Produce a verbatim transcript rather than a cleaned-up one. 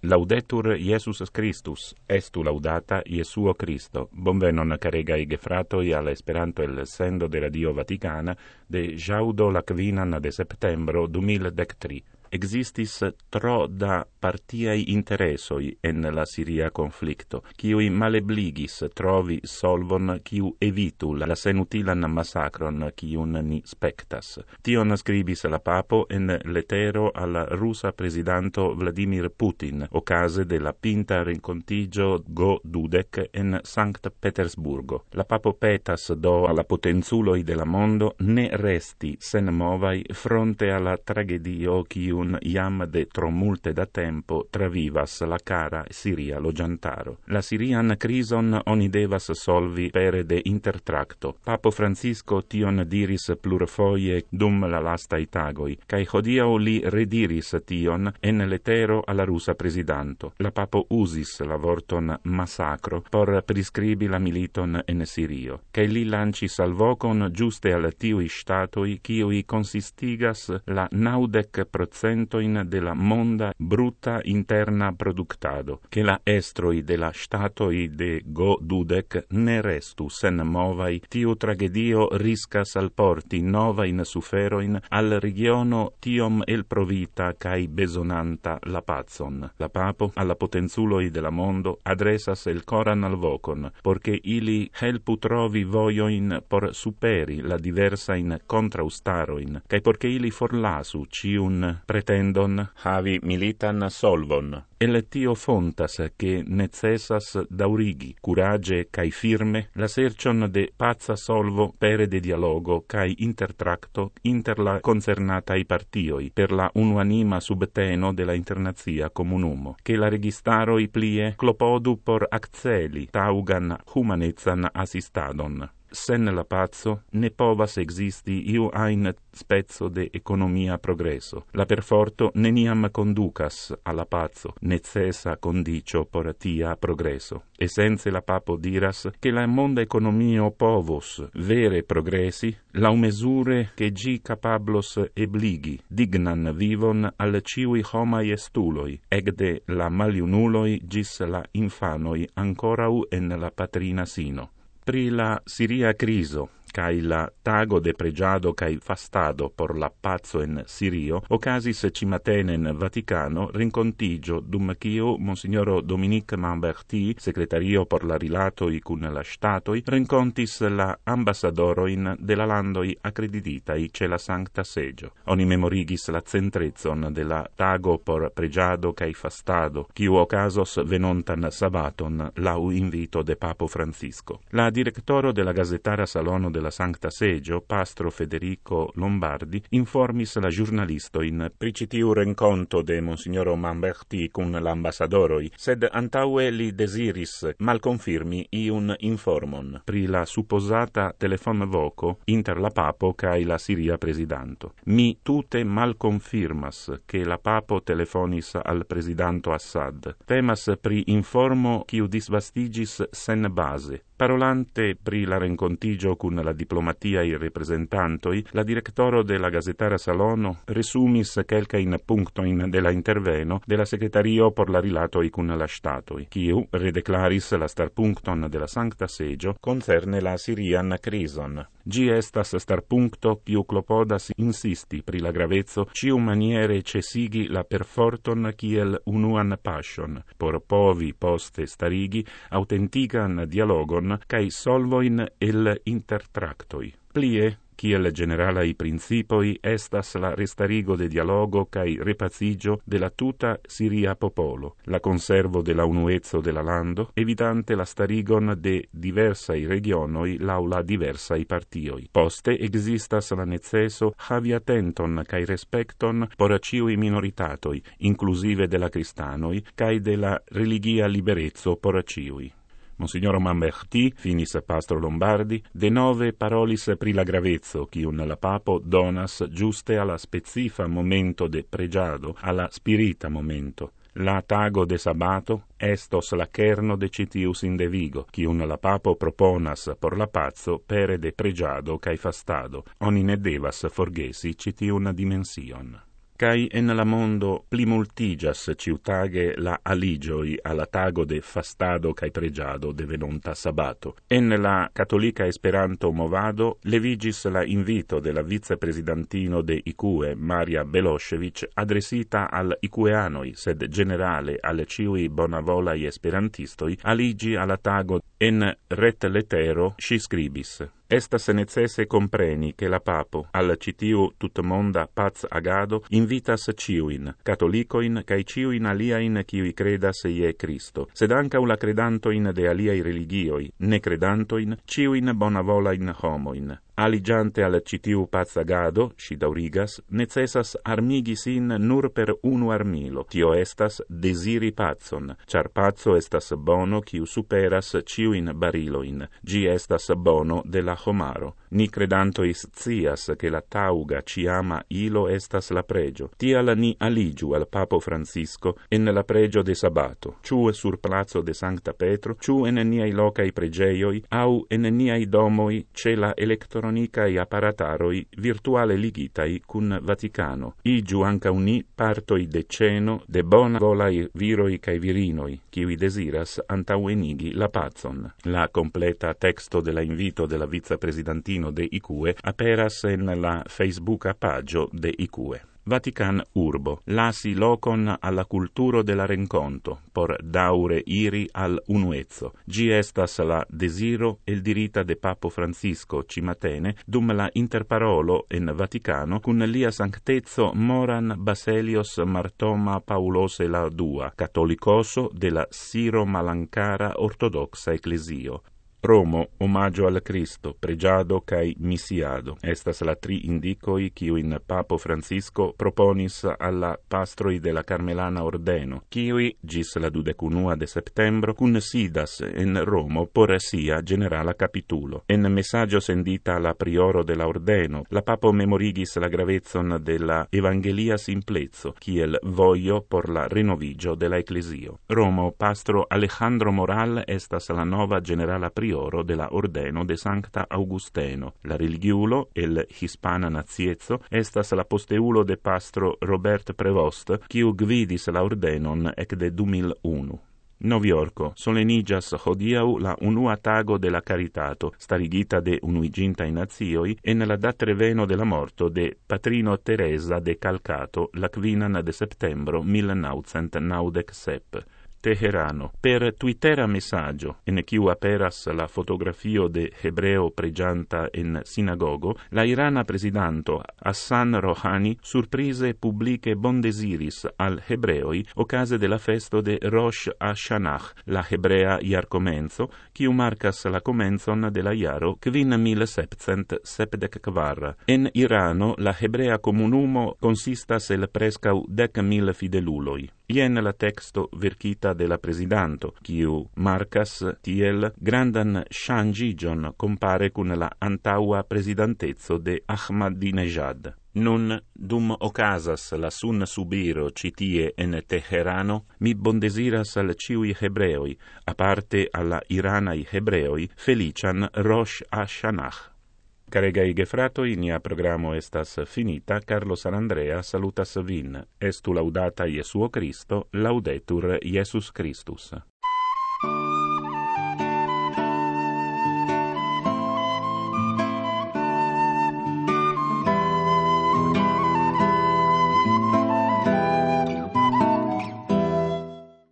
Laudetur Iesus Christus, estu laudata Iesuo Christo. Bonvenon caregai gefratoi al Esperanto el sendo de Radio Vaticana de jaudo la quinan de septembro du mil dectri. Existis tro da partiai interessoi en la Siria conflicto, quiui malebligis trovi solvon quiu evitu la senutilan massacron quiun ni spectas. Tion scribis la papo en letero al rusa presidanto Vladimir Putin, ocase de la pinta rencontigio Go dudec en Sankt Petersburgo. La papo petas do alla potenzuloi de la mondo ne resti sen movai fronte alla tragedio quiu un iam de tro multe da tempo travivas la cara Siria logiantaro. La Sirian crison oni devas solvi pere de intertracto. Papo Francisco tion diris plurfoje dum la lastai tagoi, cae hodiau li rediris tion en letero alla rusa presidanto. La papo usis la vorton massacro por prescribi la militon en Sirio, cae li lancis al vocon giuste al tiui statoi quiui consistigas la naudec procentoin de la monda brutta interna productado, che la estroi de la statoi de Go dudec ne restu sen movai, tiu tragedio riscas al porti novain suferoin al regiono tiom el provita cae besonanta la pazon. La papo alla potenzuloi de la mondo adresas el coran al vocon, porche ili helpu trovi voioin por superi la diversain contraustaroin, cae porche ili forlasu ciun pretendon havi militan solvon. El tio fontas che necessas daurigi, curage cae firme, la sercion de pazza solvo pere de dialogo cae intertracto inter la concernatai partioi, per la unuanima subteno de la internazia comunumo, che la registaroi plie clopodu por acceli taugan humanezan assistadon. Sen la pazzo ne povas existi iu ein spezzo de economia progresso. La perforto neniam conducas alla pazzo, necessa condicio por tia progresso. Essenze la papo diras che la monda economio povos vere progressi, lau mesure che gi capablos ebligi, dignan vivon al ciui homai estuloi, egde la maliunuloi gis la infanoi ancorau en la patrina sino. Pri la Siria criso, cae la tago de pregiado cae fastado por la pazzo en Sirio, ocasis cimatenen Vaticano rincontigio dum cio Monsignoro Dominique Mamberti, secretario por la rilatoi cun la statoi, rincontis la ambassadoroin de la landoi accreditai ce la Sancta Segio. Oni memorigis la centrezon de la tago por pregiado cae fastado, quiu ocasos venontan sabaton lau invito de Papo Francisco. La directoro de la Gazetara Salono de la Sancta Segio, Pastro Federico Lombardi, informis la giornalisto in pricitiu renconto de Monsignoro Mamberti cun l'ambassadoroi, sed antaue li desiris malconfirmi iun informon pri la supposata telefon voco inter la papo cae la Siria presidanto. Mi tute malconfirmas che la papo telefonis al presidanto Assad. Temas pri informo quiu disvastigis sen base. Parolante pri la rencontigio cun la diplomatia i representantoi, la directoro de la Gazetara Salono resumis quelcain punctoin de la interveno de la secretario por la rilatoi cun la statoi, quiu redeclaris la star puncton de la Sancta Segio concerne la Sirian crison. Gi estas star puncto quiu clopodas insisti pri la gravezzo ciu maniere cesigi la perforton kiel unuan passion, por povi poste starigi autentican dialogon cae solvoin el intertractoi. Plie, kiel generalai principoi estas la restarigo de dialogo cae repazigio de la tuta Siria popolo, la conservo de la unuezzo de la lando, evitante la starigon de diversai regionoi lau la diversai partioi. Poste existas la necesso havi attenton cae respecton por ciui minoritatoi, inclusive de la cristanoi, cae de la religia liberezzo por ciui. Monsignoro Mamberti, finis Pastro Lombardi, de nove parolis pri la gravezzo, quiun la papo donas giuste alla specifa momento de pregiado, alla spirita momento. La tago de sabato estos la kerno de citius indevigo, quiun la papo proponas por la pazzo pere de pregiado cae fastado. Oni ne devas forgesi citiun dimension. Cai en la mondo plimultigas ciutage la aligioi alla tago de fastado cae pregiado de venonta sabato. En la Catolica Esperanto movado levigis la invito de la vicepresidentino de I C U E, Maria Belosevic, adresita al icueanoi, sed generale al ciui bonavolai esperantistoi, aligi alla tago en ret letero si scribis. Estas necesse compreni che la papo, al citiu tutmonda paz agado, invitas ciuin, catolicoin, cae ciuin aliain ciui credas ie Cristo, sed ancau la credantoin de aliai religioi, ne credantoin, ciuin bonavolain homoin. Aligiante al citiu paz agado, si daurigas, necessas armigi sin nur per unu armilo, tio estas desiri pazon, char pazzo estas bono ciu superas ciuin bariloin, gi estas bono de la homaro. Ni credantois scias che la tauga ciama ilo estas la pregio. Tial ni aligiu al Papo Francisco en la pregio de sabato, ciu sur plazo de Sancta Petro, ciu en niai locai pregeioi, au en niai domoi ce la electronicai apparataroi virtuale ligitai cun Vaticano. Igiu anca uni partoi de ceno de bona volai viroi cae virinoi, ciui desiras antauenigi la pazon. La completa texto de la invito de la vicepresidentino de I C U E aperas en la Facebook pagio de I C U E. Vatican urbo, lasi locon alla culturo de la renconto, por daure iri al unuezzo. Gi estas la desiro el dirita de Papo Francisco cimatene dum la interparolo en Vaticano cun lia sanctezzo Moran Baselios Martoma Paulose la dua, catolicoso de la Siro Malankara ortodoxa ecclesio. Romo, omaggio al Cristo, pregiado cae missiado. Estas la tri indicoi quiuin Papo Francisco proponis alla pastroi de la Carmelana Ordeno, quiui, gis la dudecunua de septembro, cun sidas en Romo por sia generala capitulo. En messaggio sendita alla prioro de la Ordeno, la Papo memorigis la gravezzon de la Evangelia simplezzo, kiel voio por la renovigio de la Ecclesio. Romo, pastro Alejandro Moral, estas la nova generala prioro de la Ordeno de Sancta Augusteno. La religiulo, el hispana naziezzo, estas la posteulo de pastro Robert Prevost, quiu gvidis la Ordenon ec de du mil unu. Noviorco, solenigas hodiau la unua tago de la Caritato, starigita de unuigintai nazioi, en la dat reveno de la morto de patrino Teresa de Calcato, la quinan de septembro mil naucent naudec sep. Teherano. Per Twittera messaggio, en quiu aperas la fotografio de Hebreo pregianta en sinagogo, la irana presidanto Hassan Rouhani surprise publice bondesiris al Hebreoi ocase de la festo de Rosh Hashanah, la hebrea iar comenzo, quiu marcas la comenzon de la iaro quin mil septcent sepdec kvar. En Irano, la hebrea comunumo consistas el prescau dec mil fideluloi. Ien la texto verkita de la presidanto, quiu marcas tiel grandan changigion compare cun la antaua presidentezzo de Ahmadinejad. Nun, dum ocasas la sun subiro citie en Teherano, mi bondesiras al ciui hebreoi, aparte alla iranai hebreoi, felician Rosh Hashanah. Caregai gefratoi, nia programo estas finita. Carlo Sarandrea salutas vin. Estu laudata Iesuo Cristo, laudetur Iesus Christus.